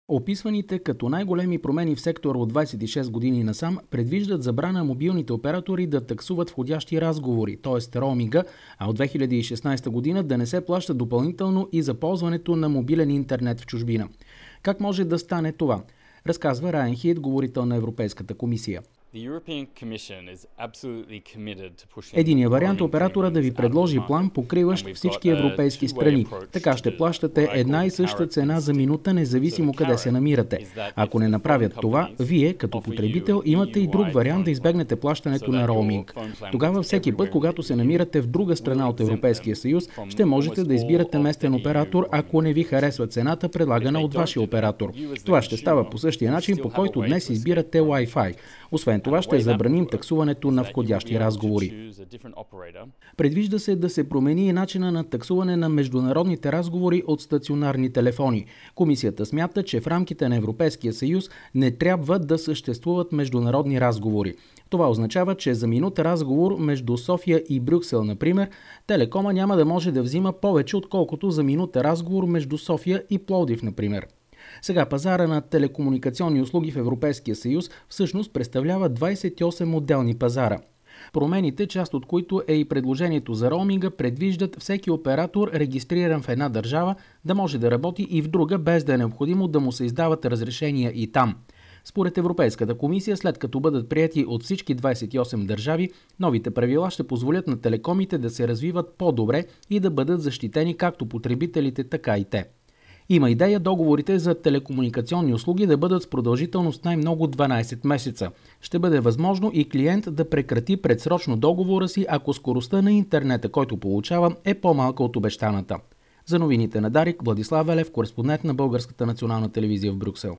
Описваните като най-големи промени в сектора от 26 години насам предвиждат забрана на мобилните оператори да таксуват входящи разговори, т.е. роуминга, а от 2016 година да не се плаща допълнително и за ползването на мобилен интернет в чужбина. Как може да стане това? Разказва Райан Хит, говорител на Европейската комисия. Единият вариант е оператора да ви предложи план, покриващ всички европейски страни. Така ще плащате една и съща цена за минута, независимо къде се намирате. Ако не направят това, вие, като потребител, имате и друг вариант да избегнете плащането на роуминг. Тогава всеки път, когато се намирате в друга страна от Европейския съюз, ще можете да избирате местен оператор, ако не ви харесва цената, предлагана от вашия оператор. Това ще става по същия начин, по който днес избирате Wi-Fi. Освен това ще забраним таксуването на входящи разговори. Предвижда се да се промени и начина на таксуване на международните разговори от стационарни телефони. Комисията смята, че в рамките на Европейския съюз не трябва да съществуват международни разговори. Това означава, че за минута разговор между София и Брюксел, например, Телекома няма да може да взима повече, отколкото за минута разговор между София и Пловдив, например. Сега пазара на телекомуникационни услуги в Европейския съюз всъщност представлява 28 отделни пазара. Промените, част от които е и предложението за роуминга, предвиждат всеки оператор, регистриран в една държава, да може да работи и в друга, без да е необходимо да му се издават разрешения и там. Според Европейската комисия, след като бъдат приети от всички 28 държави, новите правила ще позволят на телекомите да се развиват по-добре и да бъдат защитени както потребителите, така и те. Има идея договорите за телекомуникационни услуги да бъдат с продължителност най-много 12 месеца. Ще бъде възможно и клиент да прекрати предсрочно договора си, ако скоростта на интернета, който получава, е по-малка от обещаната. За новините на Дарик, Владислав Велев, кореспондент на Българската национална телевизия в Брюксел.